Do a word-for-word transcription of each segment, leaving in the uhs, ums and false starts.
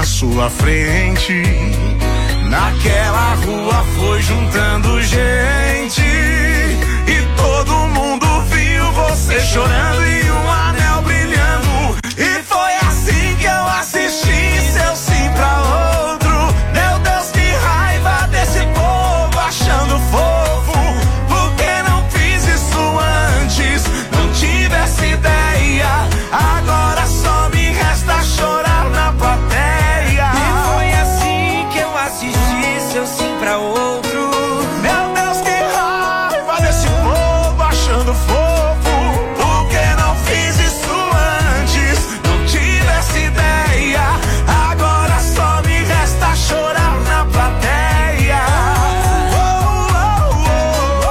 sua frente. Naquela rua foi juntando gente e todo mundo viu você chorando e um anel brilhando. E foi assim que eu assisti seu sim pra outro. Meu Deus, que raiva desse povo achando fofo. Por que não fiz isso antes? Não tivesse ideia. Agora só me resta chorar na plateia. E foi assim que eu assisti seu sim pra outro. Meu Deus, que raiva desse povo achando fofo. Por que não fiz isso antes? Não tivesse ideia. Agora só me resta chorar na plateia. Oh, oh, oh,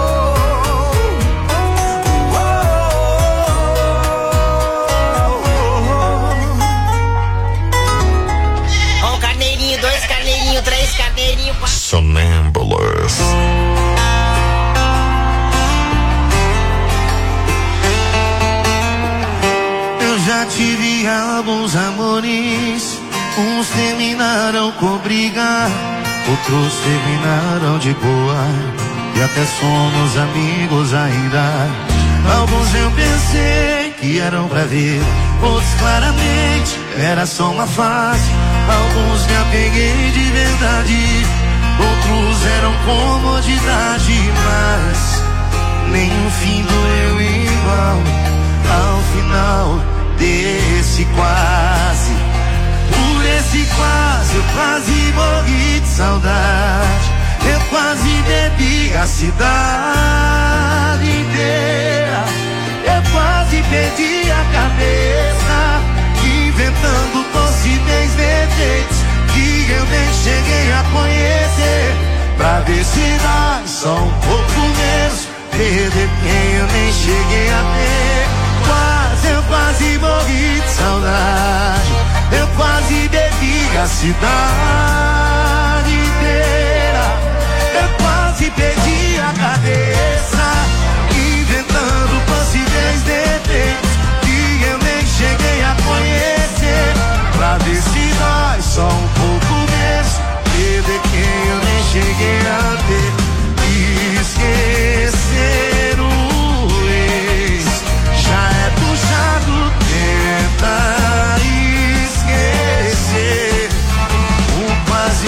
oh, oh. Um carneirinho, dois carneirinhos, três carneirinhos. Sonâmbulos. Eu já tive alguns amores, uns terminaram com briga, outros terminaram de boa, e até somos amigos ainda. Alguns eu pensei que eram pra ver, outros claramente era só uma fase. Alguns me apeguei de verdade, outros eram comodidade, mas nenhum fim doeu igual ao final desse quase. Por esse quase eu quase morri de saudade. Eu quase bebi a cidade inteira. Eu quase perdi a cabeça, inventando possíveis defeitos que eu nem cheguei a conhecer, pra ver se dá só um pouco menos, perder quem eu nem cheguei a ter. Quase, eu quase morri de saudade. Eu quase bebi a cidade inteira. Eu quase perdi a cabeça, inventando possíveis defeitos que eu nem cheguei a conhecer, pra ver se dói só um pouco menos, perder quem eu nem cheguei a ter. Esquecer o ex já é puxado, tenta esquecer o quase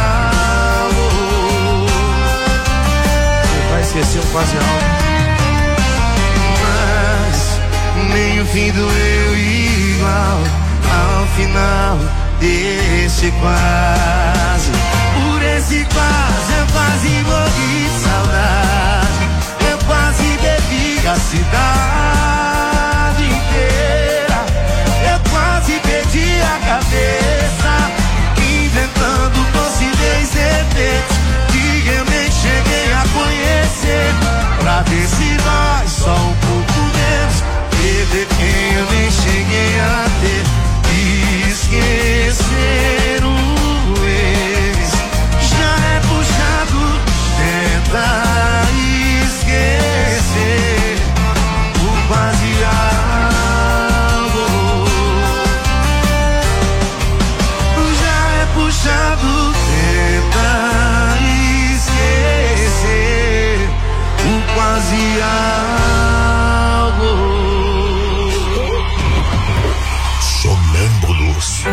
algo. Você vai esquecer o quase algo. Mas nem o fim doeu igual ao final desse quase. Por esse quase eu quase morri de saudade. Eu quase bebi a cidade inteira. Eu quase perdi a cabeça, inventando possíveis defeitos que eu nem cheguei a conhecer, pra ver se dói só um pouco menos, perder quem eu nem cheguei a ter. Esquecer o ex já é puxado, tenta esquecer o quase algo. Já é puxado, tenta esquecer o quase algo. Sonâmbulos.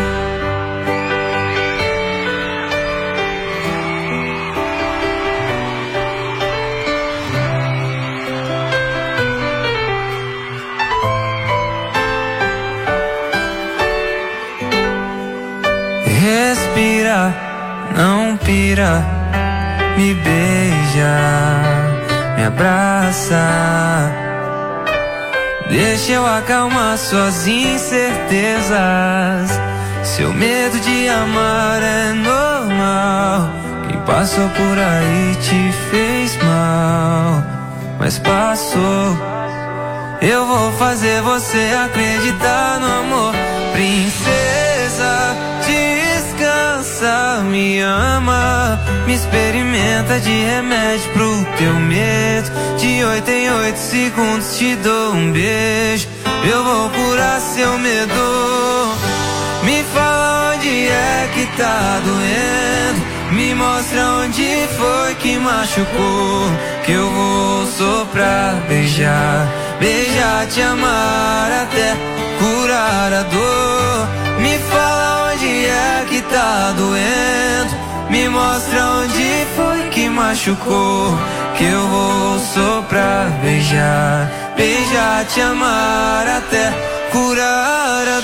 Respira, não pira, me beija, me abraça. Deixa eu acalmar suas incertezas. Seu medo de amar é normal. Quem passou por aí te fez mal, mas passou. Eu vou fazer você acreditar no amor. Princesa, descansa, me ama, me experimenta de remédio pro teu medo. De oito em oito segundos te dou um beijo. Eu vou curar seu medo. Me fala onde é é que tá doendo. Me mostra onde foi que machucou, que eu vou soprar, beijar, beijar, te amar até curar a dor. Me fala onde é que tá doendo. Me mostra onde foi que machucou, que eu vou soprar, beijar, beijar, te amar até curar a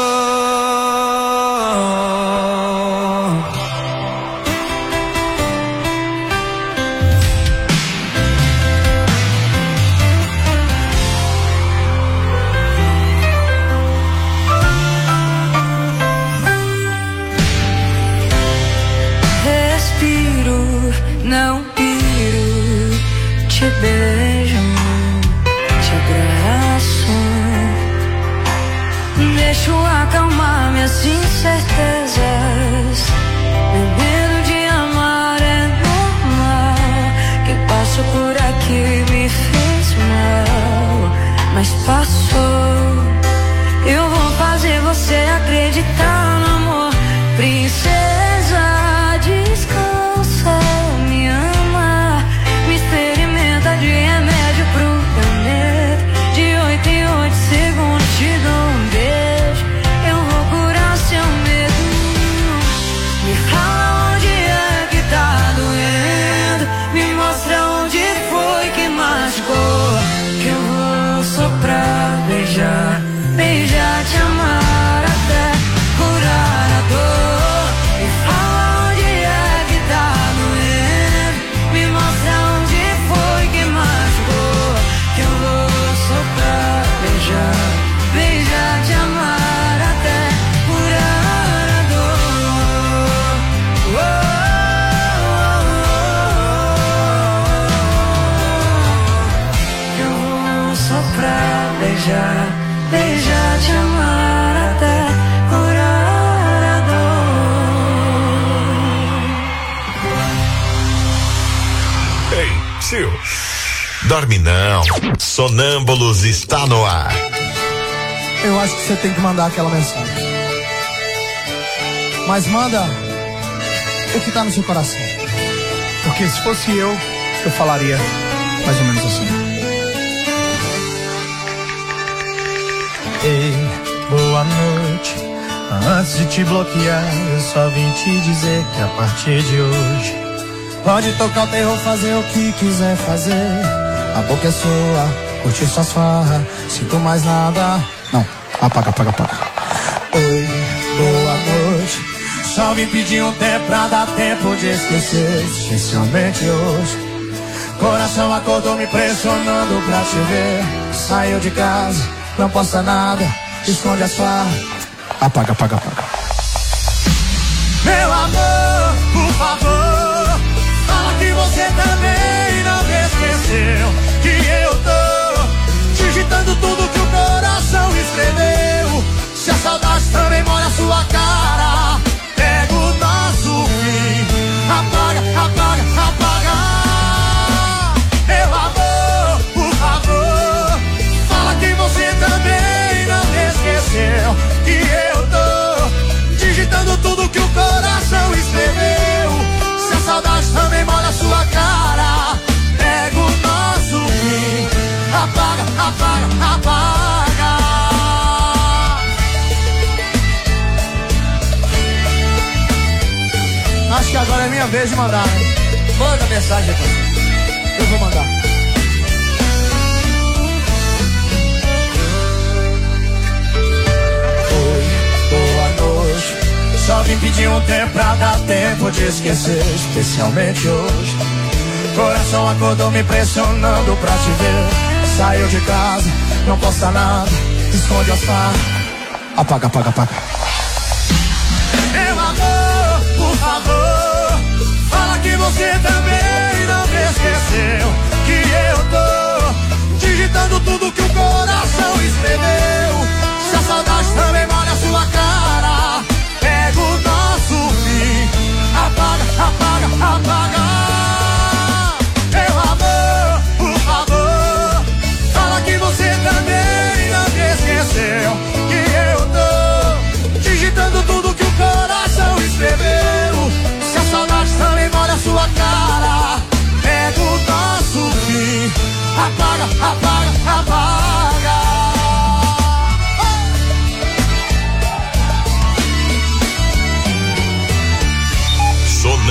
dor. Não piro, te beijo, te abraço, deixo acalmar minhas incertezas. Meu medo de amar é normal. Quem passou por aqui me fez mal, mas passou. Eu vou fazer você acreditar no amor, princesa, descansa. De remédio pro teu medo, de oito em oito segundos te dou um beijo. Eu vou curar seu medo. Me fala onde é que tá doendo. Me mostra onde foi que machucou, que eu vou soprar, beijar, beijar, te amar até curar a dor. Me fala onde é que tá doendo. Me mostra onde foi que machucou, que eu vou soprar, beijar, beijar, te amar até curar a dor. Oh, oh, oh, oh. Que eu vou soprar, beijar, beijar, te amar até curar a dor. Ei, Sil. Dorme não. Sonâmbulos está no ar. Eu acho que você tem que mandar aquela mensagem. Mas manda o que tá no seu coração. Porque se fosse eu, eu falaria mais ou menos assim. Ei, boa noite. Antes de te bloquear, eu só vim te dizer que a partir de hoje pode tocar o terror, fazer o que quiser fazer. A boca é sua, curtir suas farras. Sinto mais nada. Não, apaga, apaga, apaga. Oi, boa noite. Só vim pedir um tempo pra dar tempo de esquecer, especialmente hoje. Coração acordou me pressionando pra te ver. Saiu de casa, não posta nada, esconde as farras. Apaga, apaga, apaga. Meu amor, por favor, fala que você também não me esqueceu, que eu tô digitando tudo que o coração escreveu. Se a saudade também molha a sua cara, pega o nosso fim, apaga, apaga, apaga. Meu amor, por favor, fala que você também não me esqueceu, que eu tô digitando tudo que o coração escreveu. Se a saudade também molha a sua cara, pega o nosso fim, apaga, apaga, apaga. Acho que agora é minha vez de mandar, né? Manda mensagem aqui. Eu vou mandar. Oi, boa noite. Só vim pedir um tempo pra dar tempo de esquecer, especialmente hoje. Coração acordou me pressionando pra te ver. Saiu de casa, não posta nada, esconde as farras. Apaga, apaga, apaga. Meu amor, por favor, fala que você também não me esqueceu, que eu tô digitando tudo que o coração escreveu. Se a saudade também molha a sua cara, pega o nosso fim, apaga, apaga, apaga. Meu amor, por favor, fala que você também não me esqueceu, que eu tô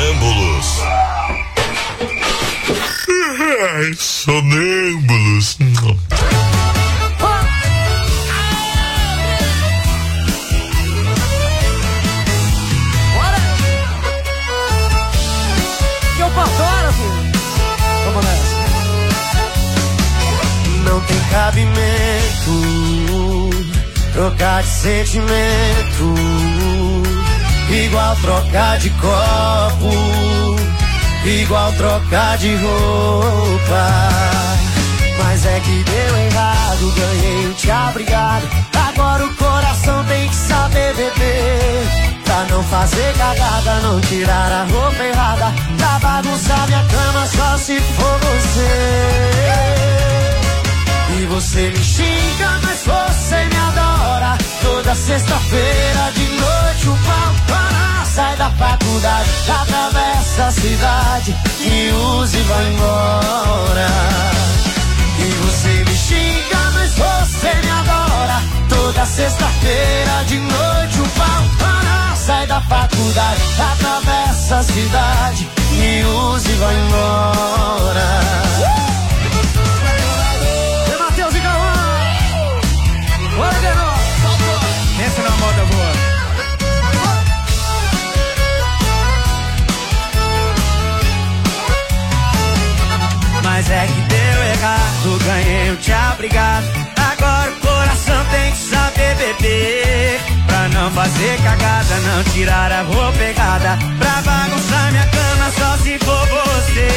Sonâmbulos. Ai, sonâmbulos. Vamos nessa. Não tem cabimento trocar de sentimento, igual trocar de copo, igual trocar de roupa. Mas é que deu errado, ganhei o te abrigado. Agora o coração tem que saber beber, pra não fazer cagada, não tirar a roupa errada, pra bagunçar minha cama só se for você. E você me xinga, mas você me adora. Toda sexta-feira de noite o pau para. Sai da faculdade, atravessa a cidade, me usa e vai embora. E você me xinga, mas você me adora. Toda sexta-feira de noite o pau para. Sai da faculdade, atravessa a cidade, me usa e vai embora. E Matheus e Cauã, bora de novo. Pensa na moda boa. Mas é que deu errado, ganhei o te abrigado. Agora o coração tem que saber beber, pra não fazer cagada, não tirar a roupa errada, pra bagunçar minha cama só se for você.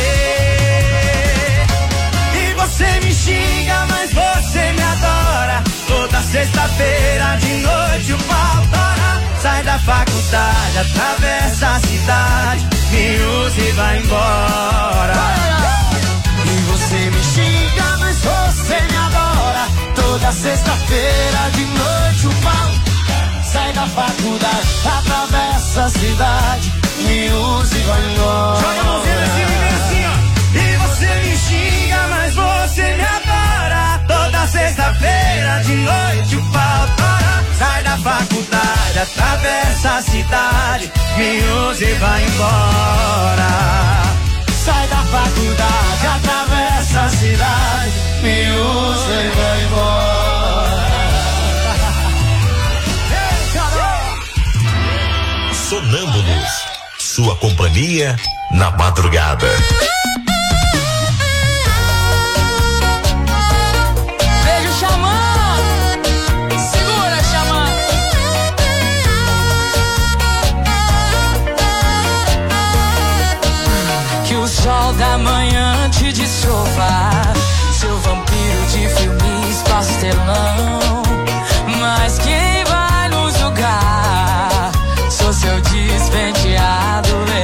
E você me xinga, mas você me adora. Toda sexta-feira de noite o pau tora. Sai da faculdade, atravessa a cidade, me usa e vai embora. E você me xinga, mas você me adora. Toda sexta-feira de noite o pau. Sai da faculdade, atravessa a cidade, me usa e vai embora. Joga a mãozinha assim, assim, ó. E você me xinga, mas você me adora. Toda sexta-feira de noite o pau tora. Sai da faculdade, atravessa a cidade, me usa e vai embora. Sai da faculdade, atravessa a cidade, me usa e vai embora. Sonâmbulos, sua companhia na madrugada. Beijo, Xamã. Segura, Xamã. Que o sol da manhã te desova, seu vampiro de filmes pastelão. Mas quem vai nos julgar? Sou seu despenteado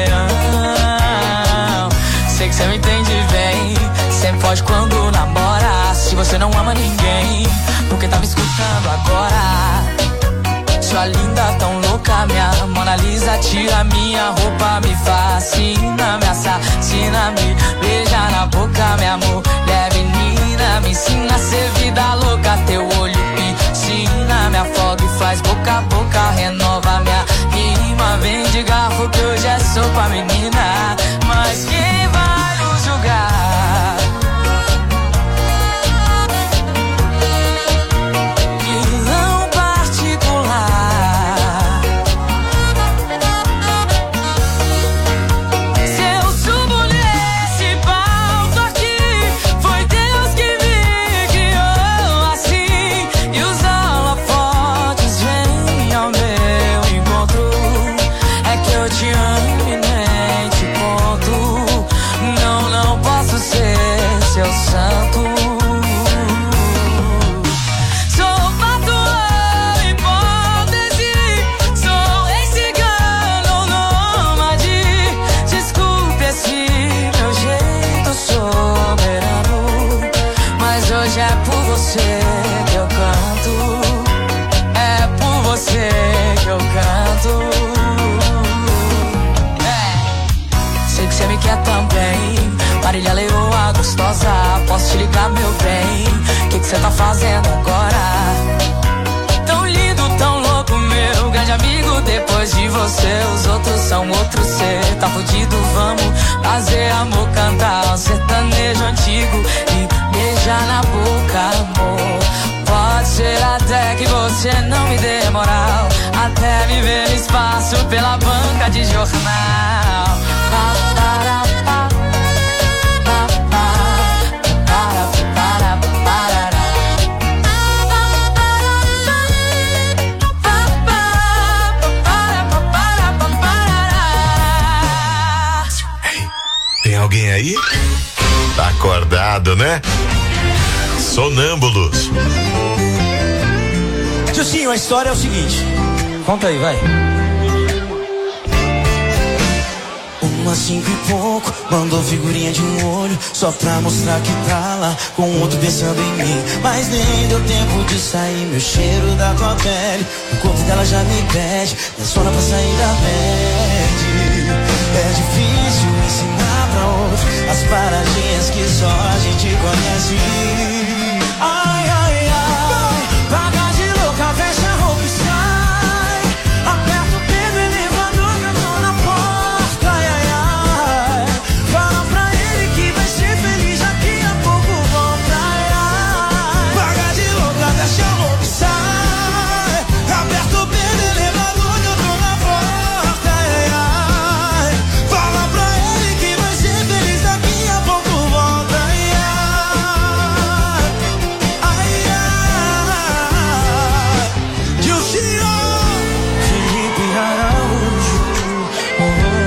verão. Sei que cê me entende bem, sempre foge quando namora. Se você não ama ninguém, porque tá me escutando agora? Sua linda tão louca, minha Mona Lisa, tira minha roupa, me fascina, me assassina, me beija na boca, minha mulher menina, me ensina a ser vida louca, teu olho piscina, me afoga e faz boca a boca, renova minha rima, vem de garfo que hoje é sopa, menina, mas quem vai nos julgar? Vilão particular, se eu subo nesse palco aqui, foi Deus que me guiou assim, e os holofotes vêm ao meu encontro. É que eu te amo e nem te conto. Não, não posso ser seu santo. Sou fator, hipótese, sou ex-cigano ou nômade. Desculpe esse meu jeito soberano, mas hoje é por você que eu canto. É por você que eu canto. É. Sei que você me quer também, Marília Leoa gostosa, posso te ligar, meu bem? Que que você tá fazendo agora? Tão lindo, tão louco, meu grande amigo. Depois de você, os outros pensa um outro ser. Tá fudido, vamos fazer amor, cantar um sertanejo antigo e beijar na boca, amor. Pode ser até que você não me dê moral, até me ver no espaço pela banca de jornal. Pa, para, pa, pa, pa, para, para, para. Tem alguém aí? Tá acordado, né? Sonâmbulos. Sim, a história é o seguinte. Conta aí, vai. Umas cinco e pouco, mandou figurinha de um olho, só pra mostrar que tá lá com o outro pensando em mim. Mas nem deu tempo de sair meu cheiro da tua pele. O corpo dela já me pede, me sono pra sair da bed. É difícil ensinar pra outro as paradinhas que só a gente conhece. Ai, ai, ai, paga de louca, fecha a roupa e sai. Aperta o dedo, elevador, que eu tô na porta. Ai, ai, ai, fala pra ele que vai ser feliz, daqui a pouco volta. Ai, ai, paga de louca, fecha a roupa e sai. Aperta o dedo, elevador, que eu tô na porta. Ai, ai, fala pra ele que vai ser feliz, daqui a pouco volta. Ai, ai, ai, ai, Dilcinho, Felipe Araújo, oh,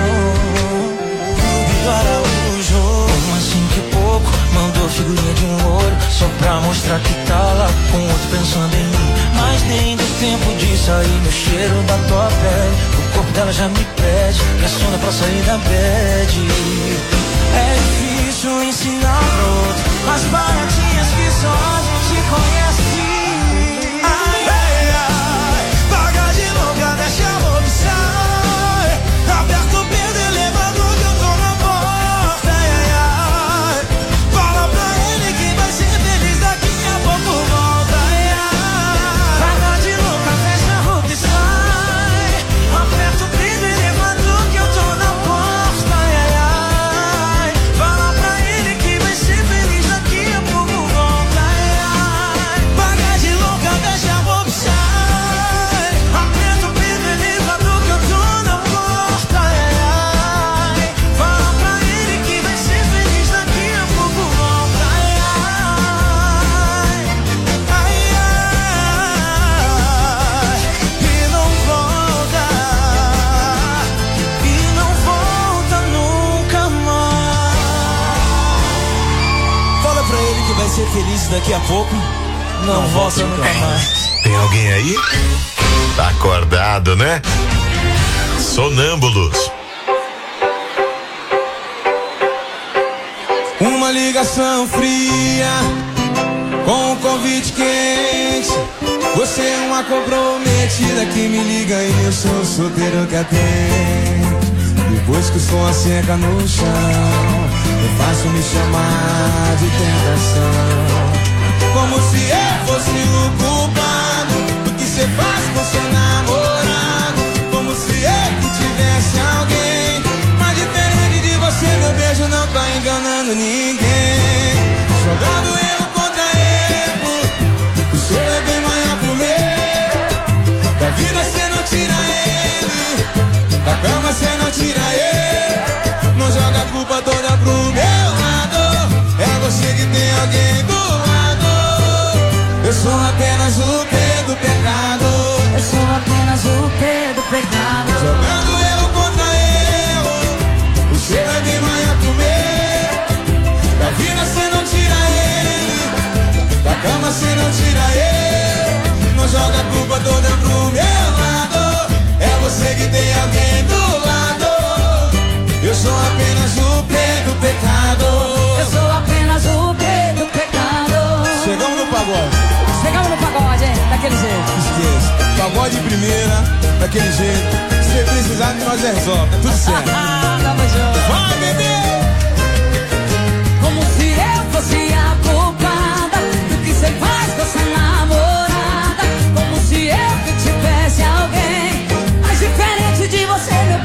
Felipe Araújo. Umas cinco e pouco, mandou figurinha de um ouro, só pra mostrar que tá lá com o outro pensando em mim. Mas nem deu tempo de sair meu cheiro da tua pele. O corpo dela já me pede, me assuna pra sair da bed. É difícil ensinar pro outro as paradinhas que só a gente conhece. Ai, ai, ai, paga de louca, deixa a roupa e sai. Aperta o pé do elevador que eu tô na porta. Ai, ai, ai, fala pra ele que vai ser feliz, daqui a pouco volta. Ai, ai, paga de louca, fecha a roupa e sai. Aperta o pé do elevador que eu tô na porta. Ai, ai, ai, fala pra ele que vai ser feliz, daqui a pouco volta. Ai, ai, paga de louca, deixa a roupa e sai. Aperta o pé do elevador que eu tô na porta. Ai, ai, fala pra ele que vai ser feliz, daqui a pouco volta. Ai, ai, ai, ai, e não volta, e não volta nunca mais. Fala pra ele que vai ser feliz, daqui a pouco não volta nunca mais. Tem alguém aí? Tá acordado, né? Sonâmbulos. Uma ligação fria com um convite quente. Você é uma comprometida que me liga e eu sou solteiro que atende. Depois que o som seca no chão, é fácil me chamar de tentação. Como se eu fosse o culpado do que cê faz com seu namorado. Como se eu que tivesse alguém. Mas diferente de você, meu beijo não tá enganando ninguém. Jogando erro contra erro, o seu é bem maior pro meu. Da vida cê não tira ele, da cama cê não tira ele. Não joga a culpa toda pro meu lado. É você que tem alguém do lado. Eu sou apenas o P do pecado. Eu sou apenas o P do pecado. Jogando erro contra erro, o seu é bem maior que o meu. Da vida cê não tira ele, da cama cê não tira ele. Não joga a culpa toda pro meu lado. É você que tem alguém do lado. Eu sou apenas o P do pecado. Eu sou apenas o P do pecado. Chegamos no pagode. Chegamos no pagode, hein? Daquele jeito. Esqueça. Pagode de primeira, daquele jeito. Se você precisar, nós resolve. Tudo certo. Tamo junto. Vai, bebê! Como se eu fosse a culpada do que cê faz com essa namorada. Como se eu que tivesse alguém. Mas diferente de você, meu beijo não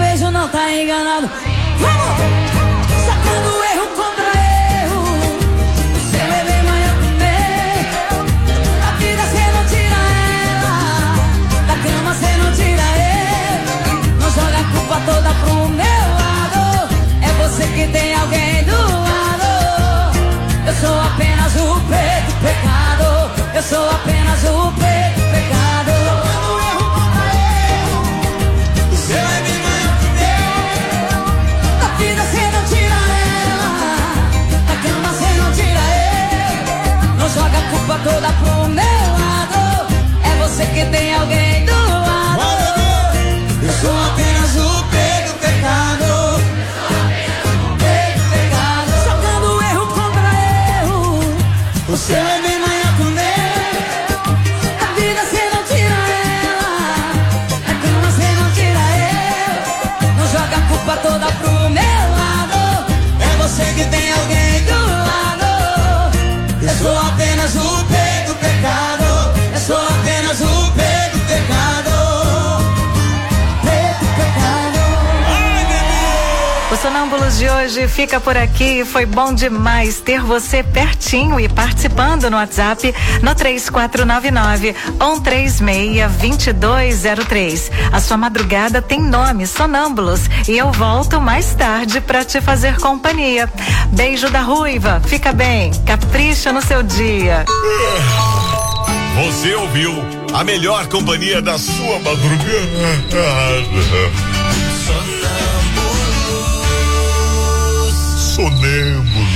não tá enganado. Vamos! Sacando erro contra erro. O seu é bem maior que o meu. Da vida cê não tira ela, da cama cê não tira ele. Não joga a culpa toda pro meu lado. É você que tem alguém do lado. Eu sou apenas o preto pecado. Eu sou apenas o preto pecado. Sacando erro contra erro. O seu é bem maior que o meu. Da vida cê não tira ela, da cama cê não tira ele. Não joga a culpa toda pro meu lado. É você que tem alguém do lado. Eu sou apenas o preto pecado. Preto pecado. Sacando erro contra erro. O seu é bem maior que o meu. Da vida cê não tira ela, da cama cê não tira ele. Não joga a culpa toda pro meu lado. É você que tem alguém do lado. Eu sou apenas o preto pecado. Eu sou apenas o preto pecado. Preto pecado. O Sonâmbulos de hoje fica por aqui. Foi bom demais ter você pertinho e participando no WhatsApp no três quatro nove nove, um três seis, dois dois zero três. A sua madrugada tem nome, Sonâmbulos, e eu volto mais tarde pra te fazer companhia. Beijo da Ruiva, fica bem, capricha no seu dia. Você ouviu a melhor companhia da sua madrugada. Sonâmbulos.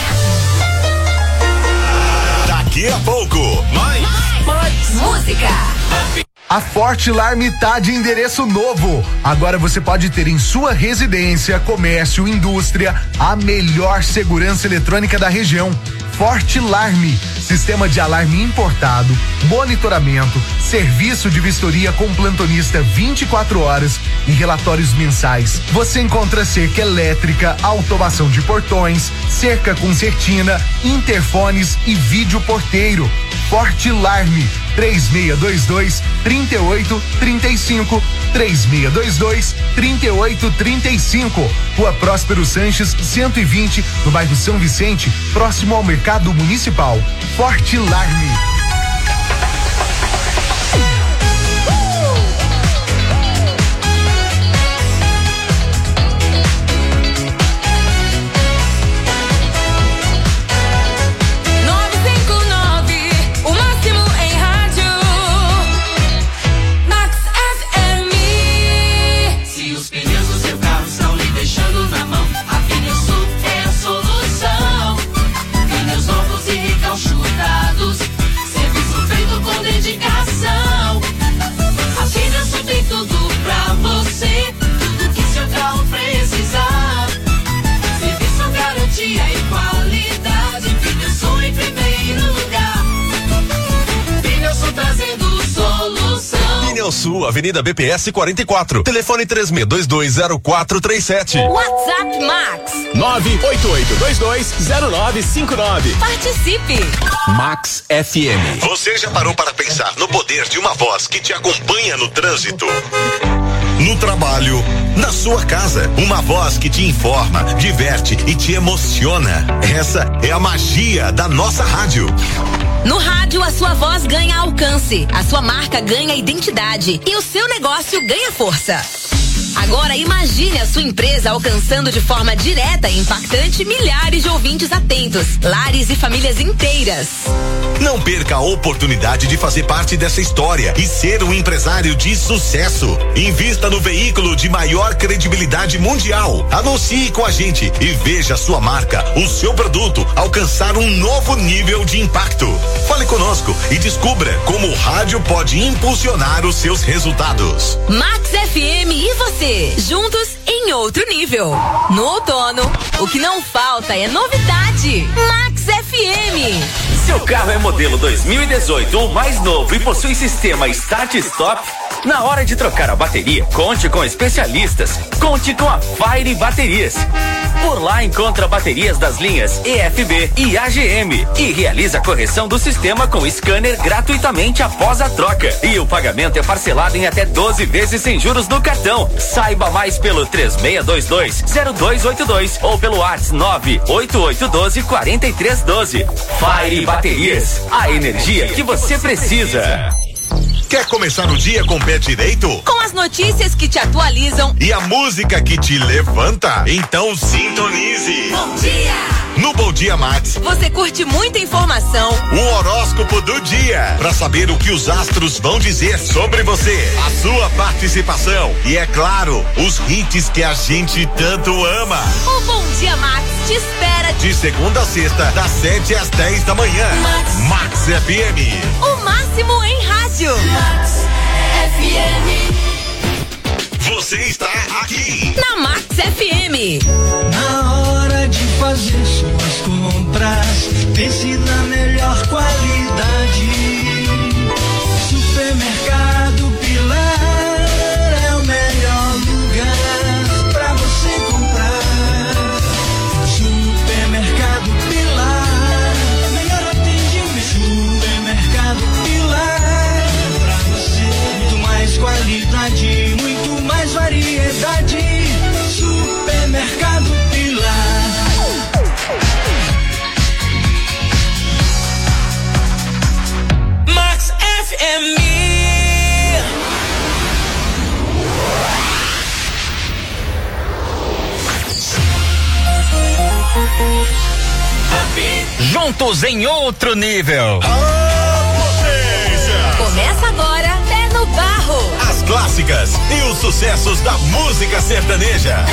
Daqui a pouco, mais, mais música. A Forte Alarme tá de endereço novo. Agora você pode ter em sua residência, comércio, indústria, a melhor segurança eletrônica da região. Forte Alarme, sistema de alarme importado, monitoramento, serviço de vistoria com plantonista vinte e quatro horas e relatórios mensais. Você encontra cerca elétrica, automação de portões, cerca com certina, interfones e vídeo porteiro. Forte Alarme, três seis dois dois, três oito três cinco, três seis dois dois, três oito três cinco. Rua Próspero Sanches, cento e vinte, no bairro São Vicente, próximo ao Mercado Municipal. Forte Alarme. Sul, Avenida B P S quarenta e quatro. Telefone três seis dois dois zero quatro três sete. WhatsApp Max nove oito oito dois dois zero nove cinco nove. Participe. Max F M. Você já parou para pensar no poder de uma voz que te acompanha no trânsito? No trabalho, na sua casa, uma voz que te informa, diverte e te emociona. Essa é a magia da nossa rádio. No rádio, a sua voz ganha alcance, a sua marca ganha identidade e o seu negócio ganha força. Agora imagine a sua empresa alcançando de forma direta e impactante milhares de ouvintes atentos, lares e famílias inteiras. Não perca a oportunidade de fazer parte dessa história e ser um empresário de sucesso. Invista no veículo de maior credibilidade mundial. Anuncie com a gente e veja a sua marca, o seu produto alcançar um novo nível de impacto. Fale conosco e descubra como o rádio pode impulsionar os seus resultados. Max F M e você, juntos em outro nível. No outono, o que não falta é novidade. Max F M. Seu carro é modelo dois mil e dezoito ou mais novo e possui sistema Start Stop? Na hora de trocar a bateria, conte com especialistas. Conte com a Fire Baterias. Por lá encontra baterias das linhas E F B e A G M e realiza a correção do sistema com scanner gratuitamente após a troca. E o pagamento é parcelado em até doze vezes sem juros no cartão. Saiba mais pelo três seis dois dois, zero dois oito dois ou pelo WhatsApp nove oito oito um dois, quatro três um dois. Fire Baterias, a energia que você precisa. Quer começar o dia com o pé direito? Com as notícias que te atualizam e a música que te levanta? Então sintonize. Bom dia! No Bom Dia Max, você curte muita informação. O horóscopo do dia, para saber o que os astros vão dizer sobre você, a sua participação e, é claro, os hits que a gente tanto ama. O Bom Dia Max te espera de segunda a sexta, das sete às dez da manhã. Max, Max F M. O máximo em rádio. Max F M. Você está aqui na Max F M. Na hora de fazer suas compras, pense na melhor qualidade. Supermercado Pilar é o melhor lugar pra você comprar. Supermercado Pilar, melhor atendimento. Supermercado Pilar, pra você muito mais qualidade, muito mais variedade. Supermercado Pilar. Max F M. Juntos em outro nível. Começa agora, Pé no Barro. As clássicas e os sucessos da música sertaneja.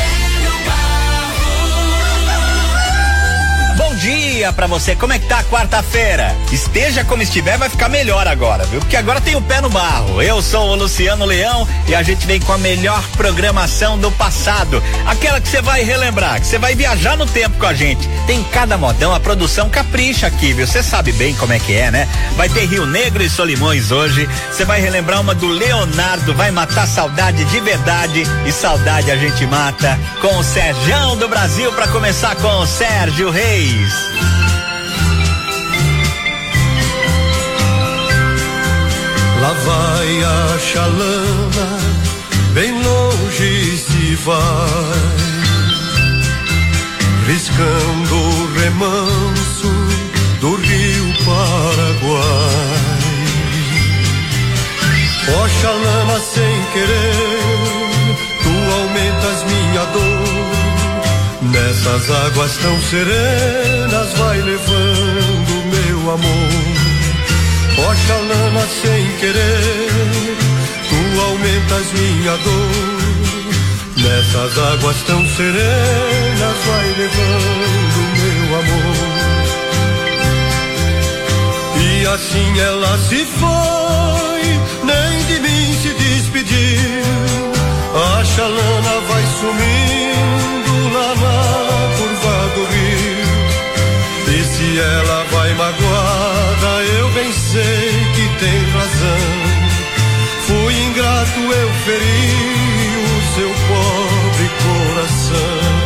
Bom dia pra você, como é que tá a quarta-feira? Esteja como estiver, vai ficar melhor agora, viu? Porque agora tem o Pé no Barro. Eu sou o Luciano Leão e a gente vem com a melhor programação do passado. Aquela que você vai relembrar, que você vai viajar no tempo com a gente. Tem cada modão, a produção capricha aqui, viu? Você sabe bem como é que é, né? Vai ter Rio Negro e Solimões hoje. Você vai relembrar uma do Leonardo, vai matar saudade de verdade. E saudade a gente mata com o Serjão do Brasil, pra começar com o Sérgio Reis. Lá vai a chalana, bem longe se vai, riscando o remanso do rio Paraguai. Ó chalana, sem querer, tu aumentas minha dor. Nessas águas tão serenas vai levando meu amor. Ó chalana, sem querer, tu aumentas minha dor. Nessas águas tão serenas vai levando meu amor. E assim ela se foi, nem de mim se despediu. A chalana vai sumindo lá na curva do rio. E se ela vai magoada, eu bem sei que tem razão. Fui ingrato, eu feri o seu pobre coração.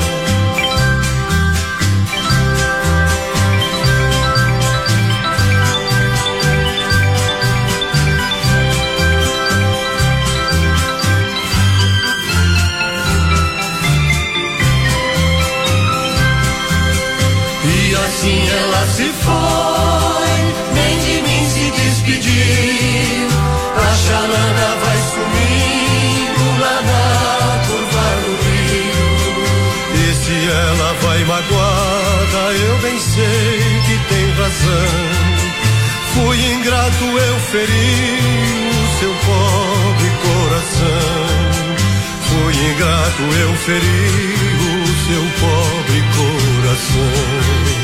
Assim ela se foi, nem de mim se despediu. A chalana vai sumindo lá na curva do rio. E se ela vai magoada, eu bem sei que tem razão. Fui ingrato, eu feri o seu pobre coração. Fui ingrato, eu feri o seu pobre coração.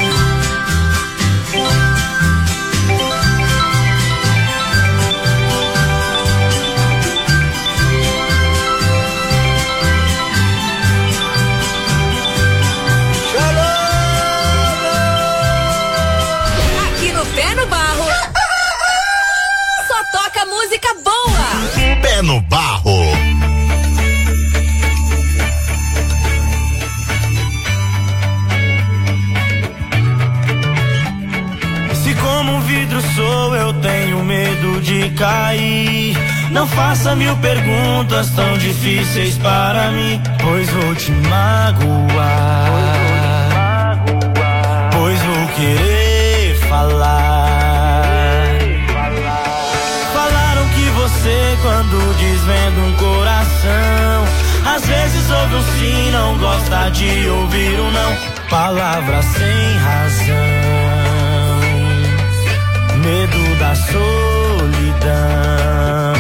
Aqui no Pé no Barro só toca música boa. Pé no Barro. faça mil perguntas tão difíceis para mim, pois vou te magoar, pois vou querer falar. Falaram que você, quando desvenda um coração, às vezes ouve um sim, não gosta de ouvir um não. Palavras sem razão, medo da solidão.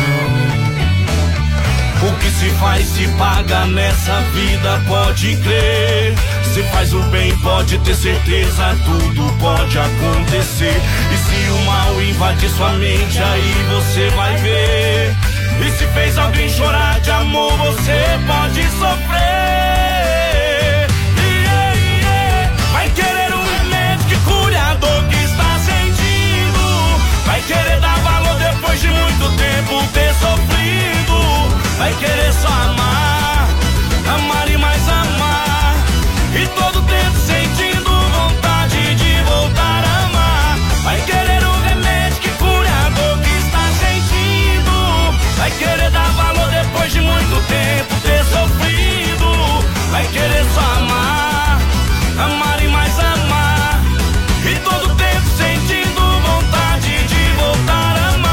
O que se faz se paga nessa vida, pode crer. Se faz o bem, pode ter certeza, tudo pode acontecer. E se o mal invadir sua mente, aí você vai ver. E se fez alguém chorar de amor, você pode sofrer. Yeah, yeah. Vai querer um remédio que cure a dor que está sentindo. Vai querer dar valor depois de muito tempo ter sofrido. Vai querer só amar, amar e mais amar. E todo tempo sentindo vontade de voltar a amar. Vai querer um remédio que cure a dor que está sentindo. Vai querer dar valor depois de muito tempo ter sofrido. Vai querer só amar, amar e mais amar. E todo tempo sentindo vontade de voltar a amar.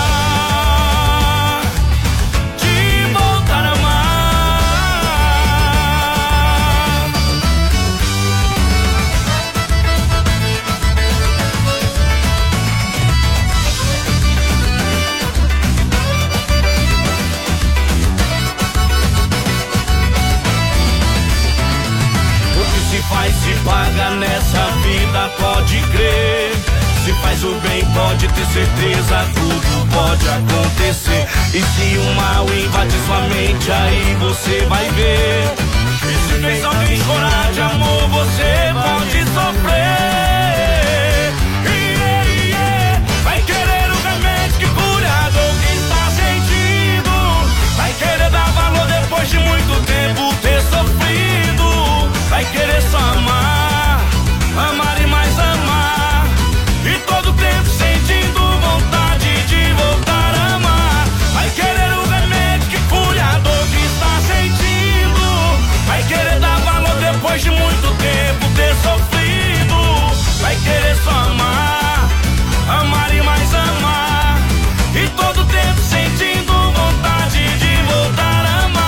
Faz se paga nessa vida, pode crer. Se faz o bem, pode ter certeza, tudo pode acontecer. E se o mal invade sua mente, aí você vai ver. E se fez alguém chorar de amor, você pode sofrer. Yeah, yeah. Vai querer o remédio que cura a dor que está sentindo. Vai querer dar valor depois de muito tempo ter sofrido. Vai querer só amar, amar e mais amar. E todo tempo sentindo vontade de voltar a amar. Vai querer o remédio que cure a dor que está sentindo. Vai querer dar valor depois de muito tempo ter sofrido. Vai querer só amar, amar e mais amar. E todo tempo sentindo vontade de voltar a amar.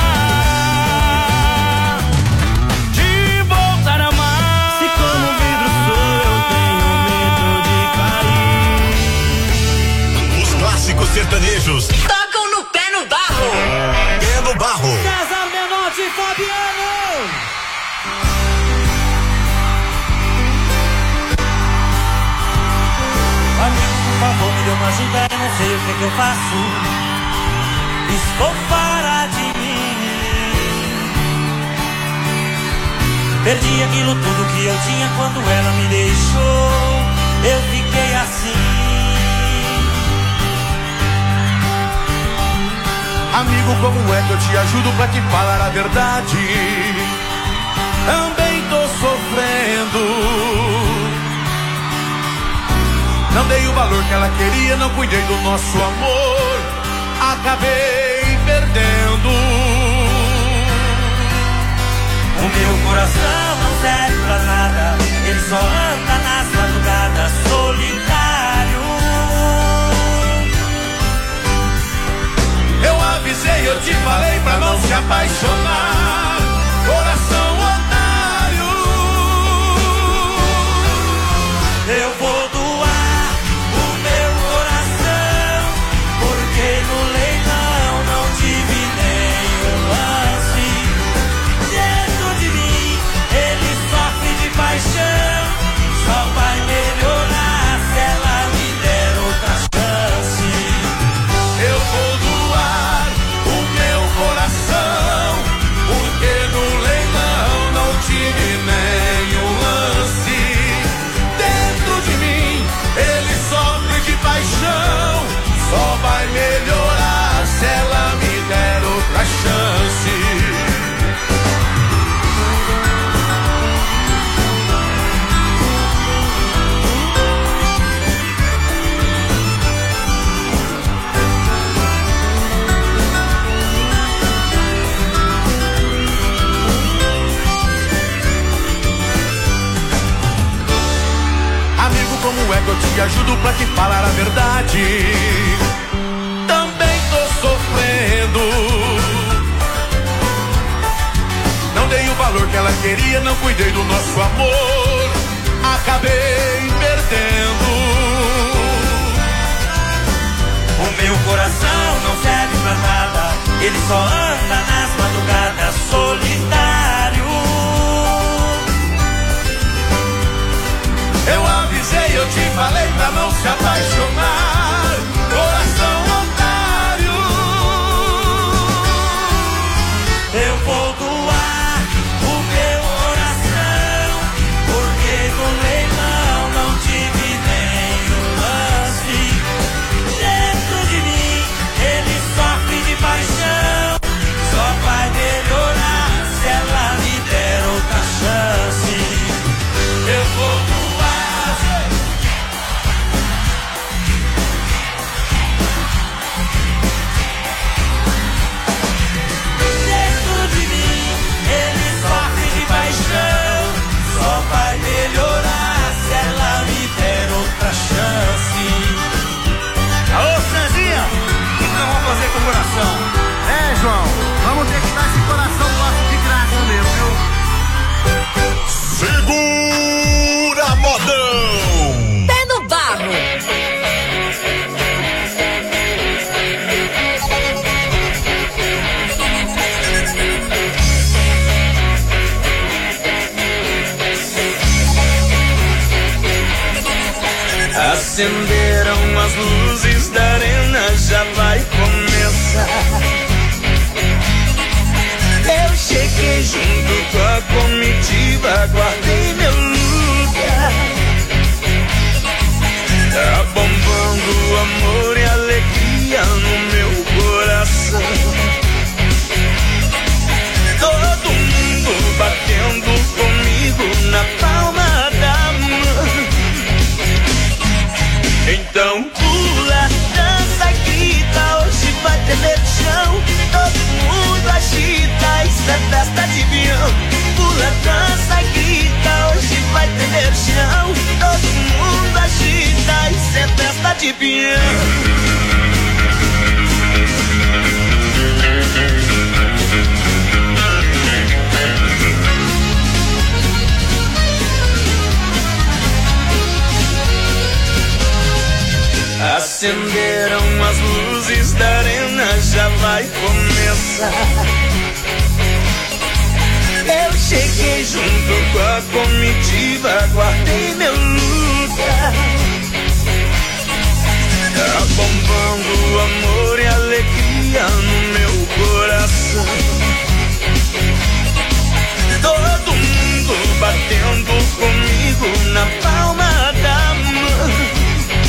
Sertanejos tocam no pé no barro. Pé no barro. César Menotti e Fabiano. Amigo, por favor, me dê uma ajuda, eu não sei o que, é que eu faço. Estou fora de mim. Perdi aquilo tudo que eu tinha quando ela me deixou. Eu fiquei assim. Amigo, como é que eu te ajudo pra te falar a verdade? Também tô sofrendo. Não dei o valor que ela queria, não cuidei do nosso amor. Acabei perdendo. O meu coração não serve pra nada. Ele só anda nas madrugadas solitário. Eu avisei, eu te falei pra não se apaixonar. Coração otário. Eu vou doar o meu coração, porque no leilão não tive nem um lance. Dentro de mim ele sofre de paixão. Só vai melhorar se ela me der outra chance. Eu vou doar o meu coração, o ajudo pra te falar a verdade. Também tô sofrendo. Não dei o valor que ela queria, não cuidei do nosso amor. Acabei perdendo. O meu coração não serve pra nada, ele só anda nas madrugadas solitário. Eu avisei, eu te falei pra não se apaixonar, coração otário. Eu vou doar o meu coração, porque no leilão não tive nem um lance. Dentro de mim ele sofre de paixão, só vai melhorar se ela me der outra chance. Eu vou doar. Só vai melhorar se ela me der outra chance. Alô, Cezinha, o que nós vamos fazer com o coração? É, João, vamos ter que dar esse coração nosso de graça mesmo, viu? Segura, modão! Pé no barro. Acenderam as luzes da arena, já vai começar. Eu cheguei junto com a comitiva, guardei meu lugar. Tá bombando amor e alegria no meu coração. Todo mundo batendo comigo na palma da mão. Então pula, dança, grita, hoje vai tremer o chão. Todo mundo agita, isso é festa de peão. Pula, dança, grita, hoje vai tremer o chão. Todo mundo agita, isso é festa de peão. Acenderam as luzes da arena, já vai começar. Eu cheguei junto com a comitiva, guardei meu lugar. Tá bombando amor e alegria no meu coração. Todo mundo batendo comigo na palma da mão.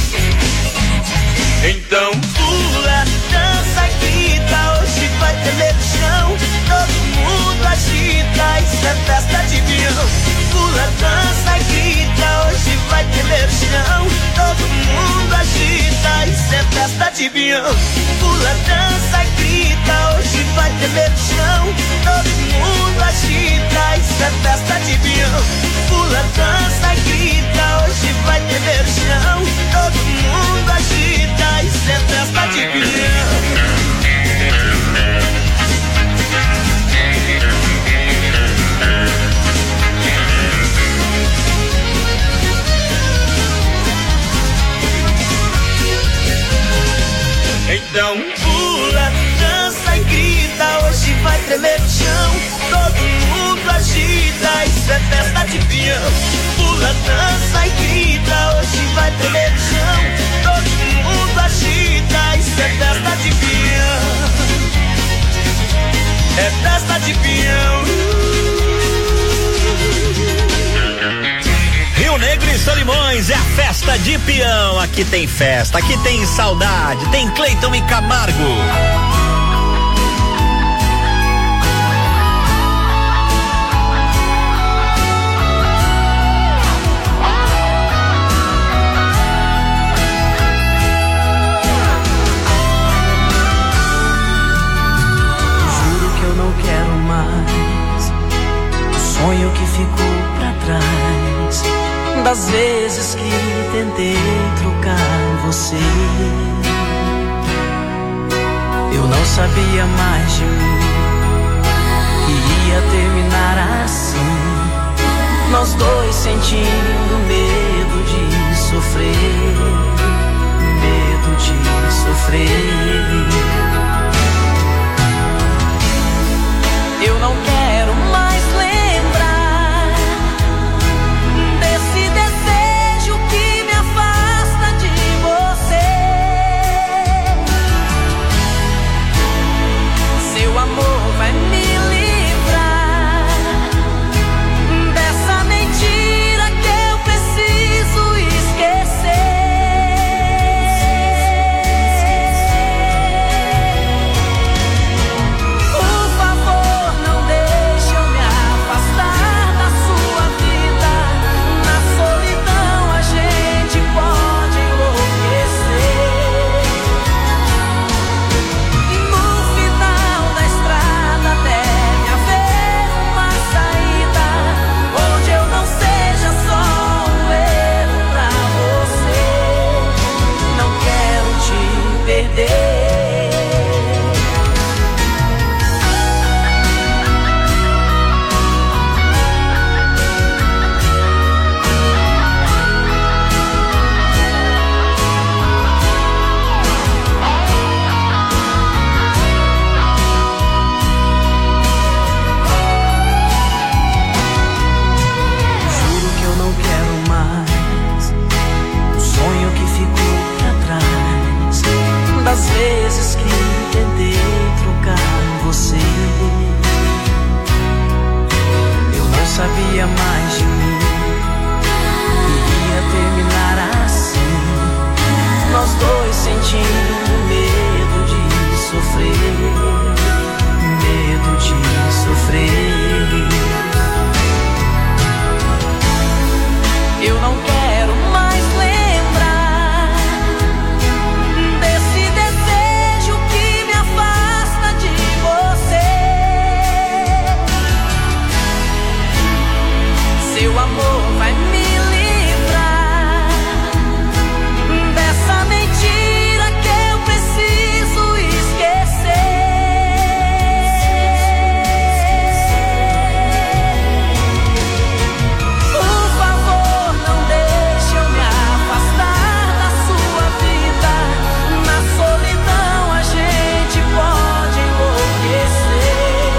Então pula, dança, grita, hoje vai tremer o chão. Todo mundo agita, isso é festa de peão. Pula, dança, grita, hoje vai tremer o chão. Todo mundo agita, isso é festa de peão. Pula, dança, grita, hoje vai tremer o chão. Todo mundo agita, isso é festa de peão. Pula, dança, grita, hoje vai tremer o chão. Todo mundo agita, isso é festa de peão. Então pula, dança e grita, hoje vai tremer o chão. Todo mundo agita, isso é festa de peão. Pula, dança e grita, hoje vai tremer o chão. Todo mundo agita, isso é festa de peão. É festa de peão. Rio Negro e Solimões é a festa de peão. Aqui tem festa, aqui tem saudade, tem Cleiton e Camargo. Juro que eu não quero mais o sonho que ficou pra trás. das vezes que tentei trocar você. Eu não sabia mais de mim, que ia terminar assim. Nós dois sentindo medo de sofrer, medo de sofrer. Eu não quero mais lembrar desse desejo que me afasta de você. Seu amor vai me livrar dessa mentira que eu preciso esquecer. Por favor, não deixe eu me afastar da sua vida. Na solidão a gente pode enlouquecer. No final da estrada deve haver uma saída, onde eu não seja só um erro pra você. Não quero te perder. Juro que eu não quero mais o sonho que ficou pra trás, das vezes que tentei trocar você. Eu não sabia mais de mim, que ia terminar assim. Nós dois sentindo medo de sofrer, medo de sofrer. Eu não quero mais lembrar desse desejo que me afasta de você. Seu amor vai me livrar dessa mentira que eu preciso esquecer. Por favor, não deixe eu me afastar da sua vida. Na solidão a gente pode enlouquecer.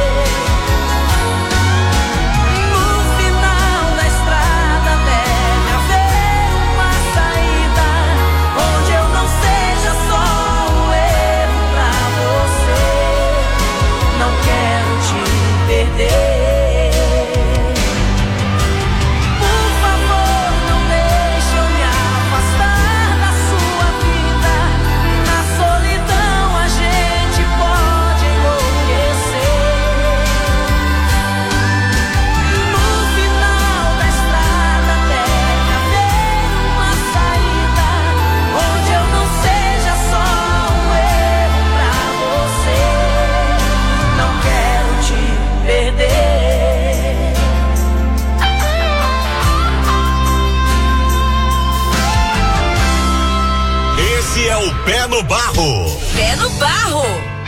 No final da estrada deve haver uma saída, onde eu não seja só um erro pra você. Não quero te perder. Por favor, não deixe eu me afastar da sua vida. Na solidão a gente pode enlouquecer. No final da estrada deve haver uma saída, onde eu não seja só um erro pra você. Não quero te perder. Esse é o Pé no Barro. Pé no barro.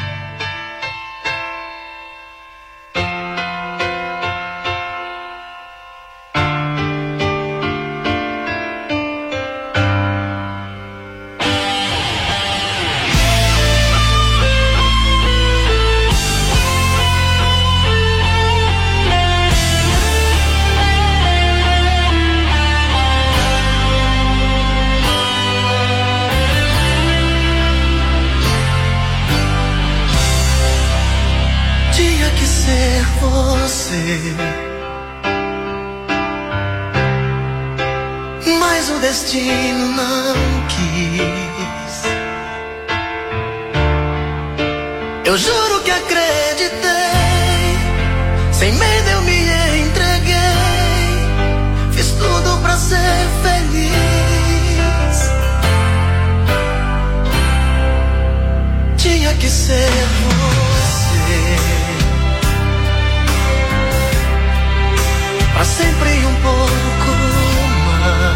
Tinha que ser você, mas o destino não quis. Eu juro que acreditei, sem medo eu me entreguei, fiz tudo pra ser feliz. Tinha que ser você, pra sempre um pouco mais.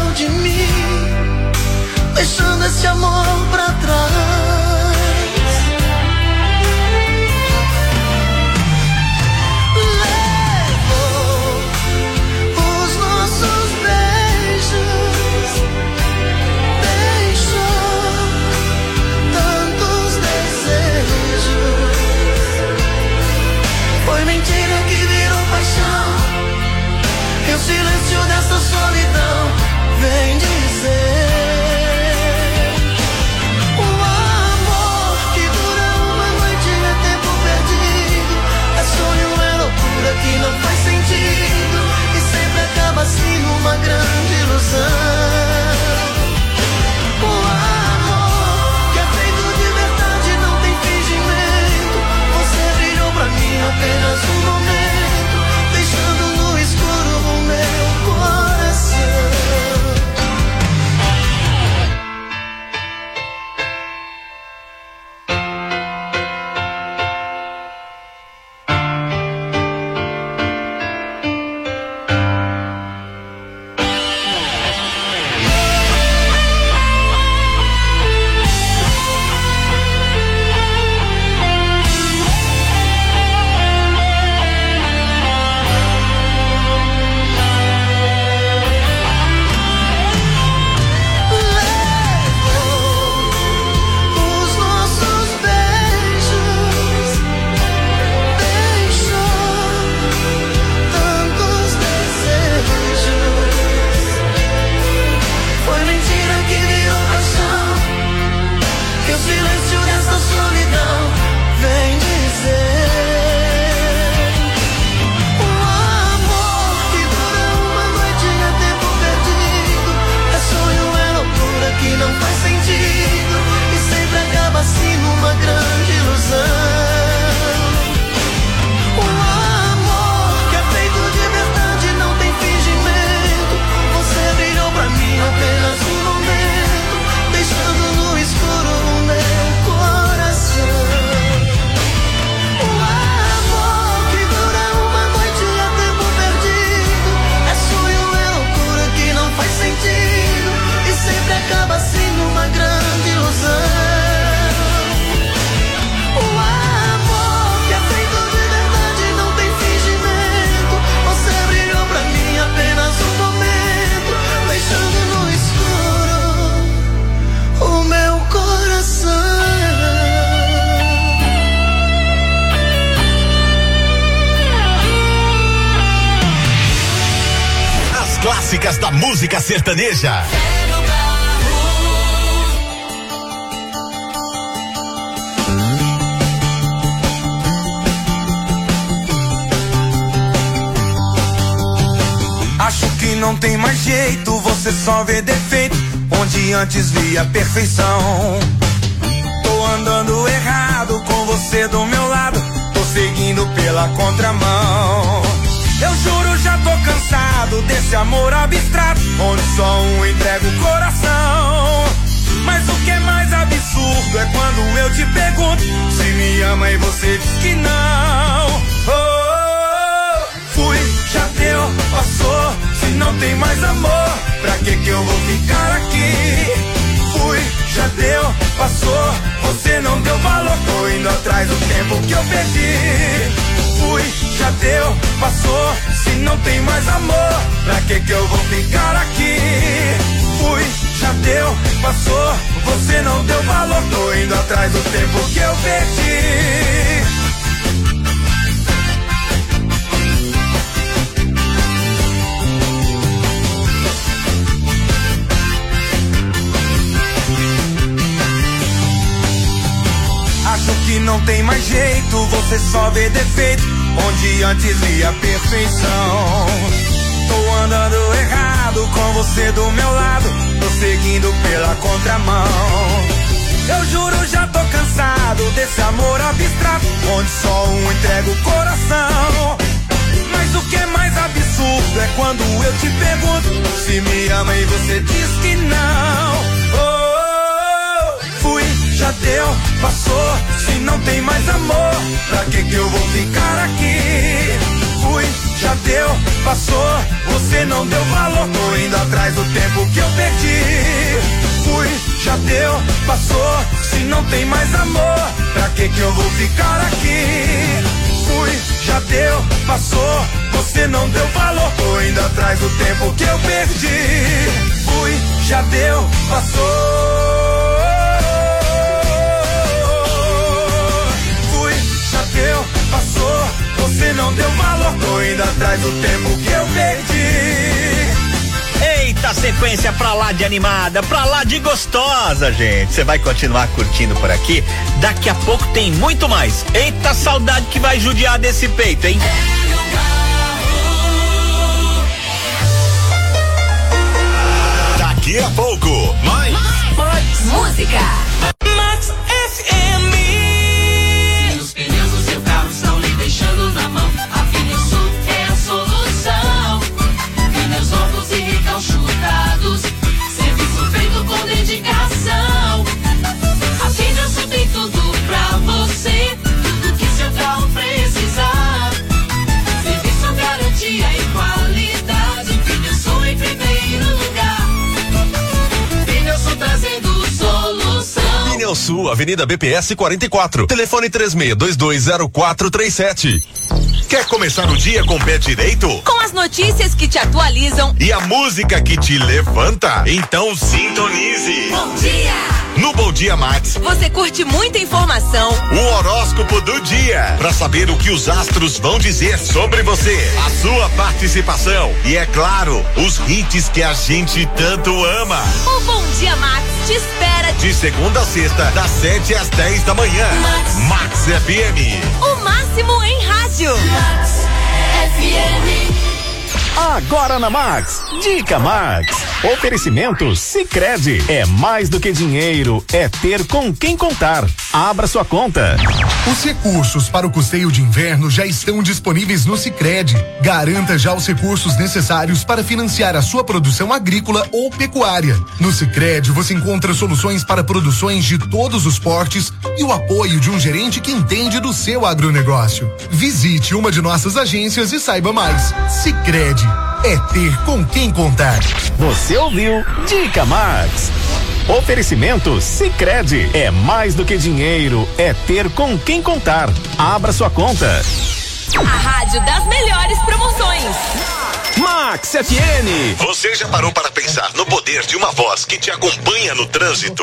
esqueceu de mim, deixando esse amor pra trás. O silêncio dessa solidão vem dizer: o amor que dura uma noite é tempo perdido, é sonho, é loucura que não faz sentido e sempre acaba assim numa grande ilusão. O amor que é feito de verdade não tem fingimento, você brilhou pra mim apenas um momento, deixando no escuro o meu coração. Clássicas da música sertaneja. Acho que não tem mais jeito, você só vê defeito onde antes via perfeição. Tô andando errado com você do meu lado, tô seguindo pela contramão. Eu juro, já tô cansado desse amor abstrato, onde só um entrega o coração. Mas o que é mais absurdo é quando eu te pergunto se me ama e você diz que não. Oh, oh, oh. Fui, já deu, passou, se não tem mais amor, pra que que eu vou ficar aqui? Fui, já deu, passou, você não deu valor, tô indo atrás do tempo que eu perdi. Fui, já deu, passou, se não tem mais amor, pra que que eu vou ficar aqui? Fui, já deu, passou, você não deu valor, tô indo atrás do tempo que eu perdi. Acho que não tem mais jeito, você só vê defeito onde antes via perfeição. Tô andando errado com você do meu lado, tô seguindo pela contramão. Eu juro, já tô cansado desse amor abstrato, onde só um entrega o coração. Mas o que é mais absurdo é quando eu te pergunto se me ama e você diz que não. Oh, oh, oh. Fui, já deu, passou, se não tem mais amor, pra que que eu vou ficar aqui? Fui, já deu, passou, você não deu valor. Tô indo atrás do tempo que eu perdi. Fui, já deu, passou. Se não tem mais amor, pra que que eu vou ficar aqui? Fui, já deu, passou. Você não deu valor. Tô indo atrás do tempo que eu perdi. Fui, já deu, passou. Fui, já deu, passou. Você não deu valor. Tô indo atrás do tempo que eu perdi. Eita, sequência pra lá de animada, pra lá de gostosa, gente. Você vai continuar curtindo por aqui? Daqui a pouco tem muito mais. Eita, saudade que vai judiar desse peito, hein? Daqui a pouco, mais, mais, mais música. Max F M. Se os pneus do seu carro estão lhe deixando na mão, a Pneusul é a solução. Pneus novos e recalchutados, serviço feito com dedicação. A Pneusul tem tudo pra você, tudo que seu carro precisar. Serviço, garantia e qualidade, Pneusul em primeiro lugar. Pneusul trazendo solução. Pneusul, Avenida B P S quarenta e quatro, telefone três seis dois dois zero quatro três sete. Quer começar o dia com o pé direito? Com as notícias que te atualizam e a música que te levanta? Então sintonize. Bom dia! No Bom Dia Max, você curte muita informação. O horóscopo do dia, para saber o que os astros vão dizer sobre você, a sua participação e, é claro, os hits que a gente tanto ama. O Bom Dia Max te espera de segunda a sexta, das sete às dez da manhã. Max, Max F M. O máximo em rádio. Max F M. Agora na Max, Dica Max. Oferecimento Sicredi. É mais do que dinheiro, é ter com quem contar. Abra sua conta. Os recursos para o custeio de inverno já estão disponíveis no Sicredi. Garanta já os recursos necessários para financiar a sua produção agrícola ou pecuária. No Sicredi você encontra soluções para produções de todos os portes e o apoio de um gerente que entende do seu agronegócio. Visite uma de nossas agências e saiba mais. Sicredi é ter com quem contar. Você ouviu Dica Max. Oferecimento Sicredi. É mais do que dinheiro, é ter com quem contar. Abra sua conta. A rádio das melhores promoções. Max F M. Você já parou para pensar no poder de uma voz que te acompanha no trânsito?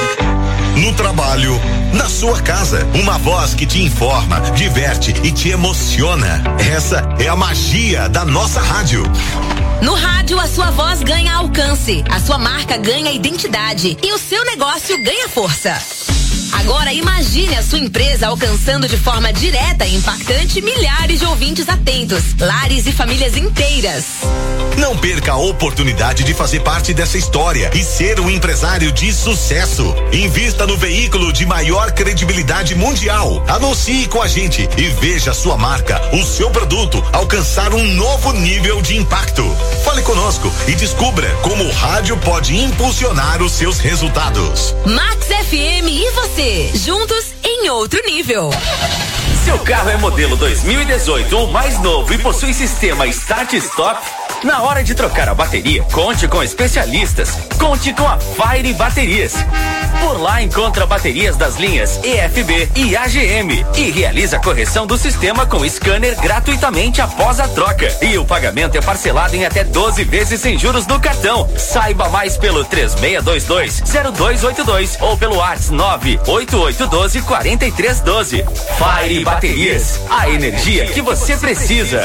No trabalho, na sua casa, uma voz que te informa, diverte e te emociona. Essa é a magia da nossa rádio. No rádio, a sua voz ganha alcance, a sua marca ganha identidade e o seu negócio ganha força. Agora imagine a sua empresa alcançando de forma direta e impactante milhares de ouvintes atentos, lares e famílias inteiras. Não perca a oportunidade de fazer parte dessa história e ser um empresário de sucesso. Invista no veículo de maior credibilidade mundial. Anuncie com a gente e veja a sua marca, o seu produto alcançar um novo nível de impacto. Fale conosco e descubra como o rádio pode impulsionar os seus resultados. Max F M e você, juntos em outro nível. Seu carro é modelo dois mil e dezoito ou mais novo e possui sistema Start Stop? Na hora de trocar a bateria, conte com especialistas. Conte com a Fire Baterias. Por lá encontra baterias das linhas E F B e A G M e realiza a correção do sistema com scanner gratuitamente após a troca. E o pagamento é parcelado em até doze vezes sem juros no cartão. Saiba mais pelo três seis dois dois zero dois oito dois ou pelo WhatsApp nove oito oito um dois quatro três um dois. Fire Baterias, a energia que você precisa.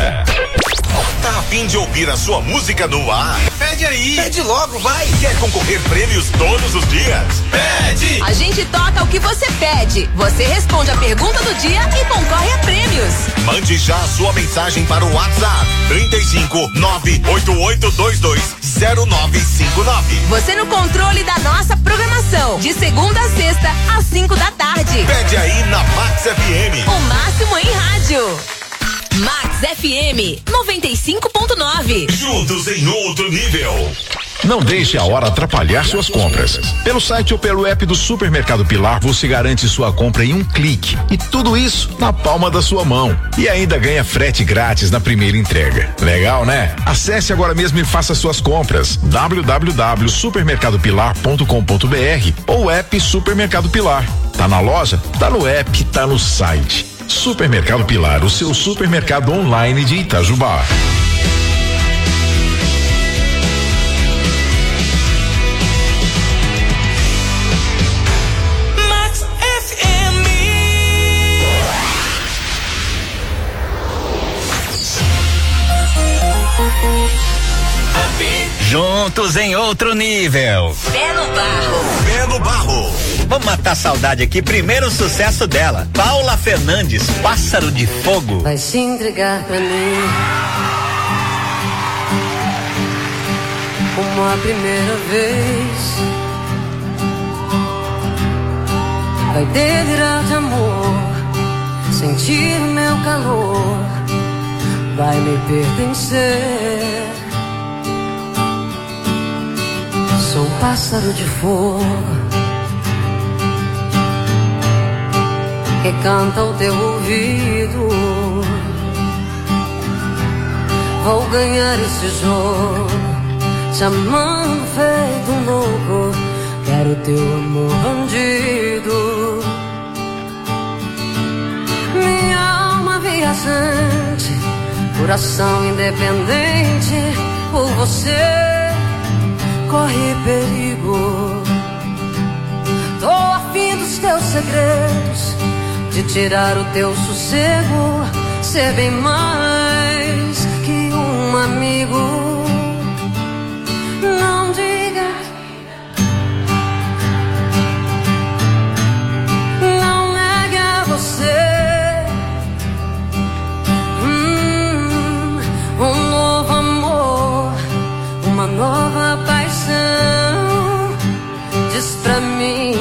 Tá a fim de ouvir a sua música no ar? Pede aí. Pede logo, vai. Quer concorrer prêmios todos os dias? Pede. A gente toca o que você pede. Você responde a pergunta do dia e concorre a prêmios. Mande já a sua mensagem para o WhatsApp trinta e cinco, nove oito oito dois dois zero nove cinco nove. Você no controle da nossa programação, de segunda a sexta, às cinco da tarde. Pede aí na Max F M. O máximo em rádio. Max F M noventa e cinco ponto nove. Juntos em outro nível. Não deixe a hora atrapalhar suas compras. Pelo site ou pelo app do Supermercado Pilar, você garante sua compra em um clique. E tudo isso na palma da sua mão. E ainda ganha frete grátis na primeira entrega. Legal, né? Acesse agora mesmo e faça suas compras. w w w ponto supermercado pilar ponto com ponto b r ou app Supermercado Pilar. Tá na loja? Tá no app, tá no site. Supermercado Pilar, o seu supermercado online de Itajubá. Juntos em outro nível. Pé no barro. Pé no barro. Vamos matar a saudade aqui. Primeiro o sucesso dela. Paula Fernandes, Pássaro de Fogo. Vai se entregar pra mim como a primeira vez. Vai delirar de amor, sentir o meu calor. Vai me pertencer. Sou pássaro de fogo que canta ao teu ouvido. Vou ganhar esse jogo, te amando feito um louco. Quero teu amor bandido. Minha alma viajante, coração independente. Por você corre perigo. Tô afim dos teus segredos, de tirar o teu sossego, ser bem mais que um amigo. Não diga, não negue a você hum, um novo amor, uma nova paixão. Diz pra mim,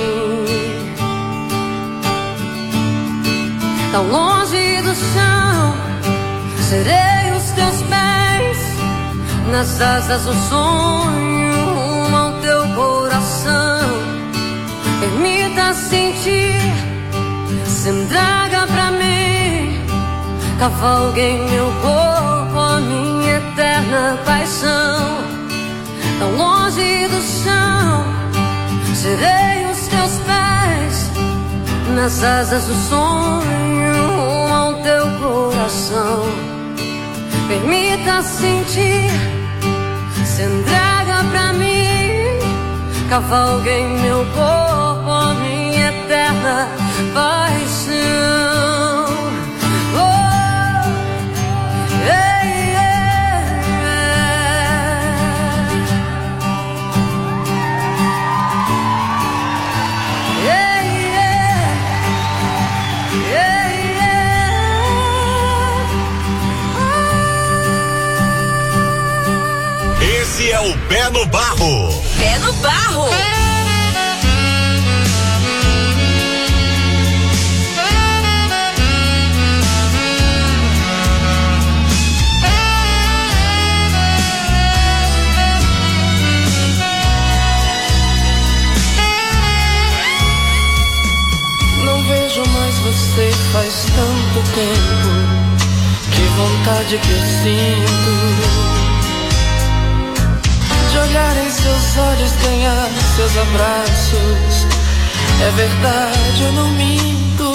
tão longe do chão, serei os teus pés, nas asas do sonho, rumo ao teu coração. Permita sentir, se entrega pra mim, cavalgue em meu corpo a minha eterna paixão. Tão longe do chão, serei os teus pés, nas asas do sonho, rumo ao teu coração. Permita sentir, se entrega pra mim, cavalgue em meu corpo a minha eterna paixão. Esse é o Pé no Barro. Pé no Barro. Não vejo mais você faz tanto tempo. Que vontade que eu sinto de olhar em seus olhos, ganhar seus abraços. É verdade, eu não minto.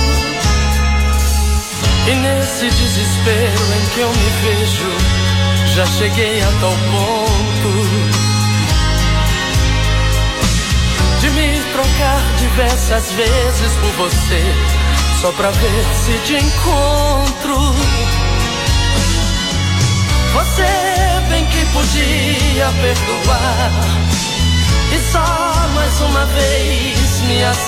E nesse desespero em que eu me vejo, já cheguei a tal ponto de me trocar diversas vezes por você, só pra ver se te encontro. Você bem que podia perdoar, e só mais uma vez